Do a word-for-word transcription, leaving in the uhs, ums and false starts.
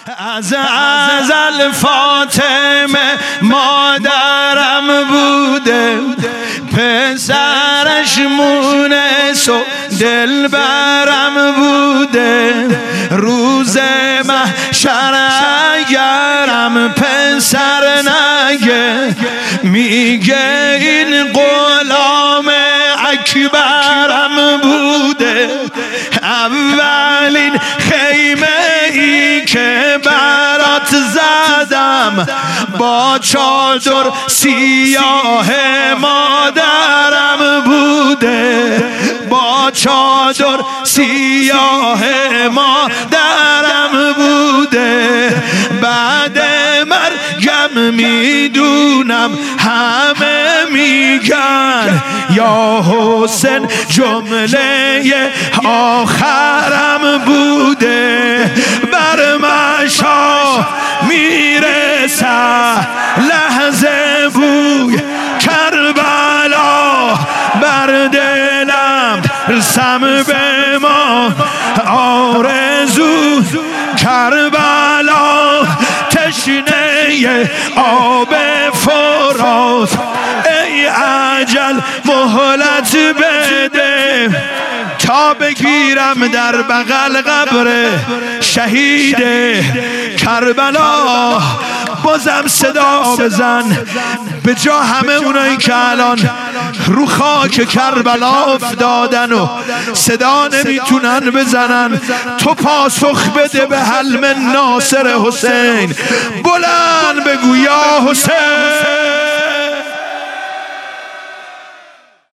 از ازل فاطمه مادرم بوده، پسرش مونس و دلبرم بوده. روز محشر اگرم پسر نگه، میگه این غلام اکبرم بوده. اولین خیمه ای که برات زدم با چادر سیاه مادرم بوده، با چادر سیاه مادرم بوده. بعد مرگم میدونم همه میگن یا حسین جمله آخرم بوده. بر مشا میرسه لحظه بوی کربلا، بر دلم رسم به ما آرزو کربلا. تشنه آب فرات ای اجل مهلت بده، تا بگیرم در بغل قبر شهید کربلا. بازم صدا بزن به جا همه اونایی که الان رو خاک کربلا افتادن و صدا نمیتونن بزنن. تو پاسخ بده به حلم ناصر حسین، بلند بگو یا حسین.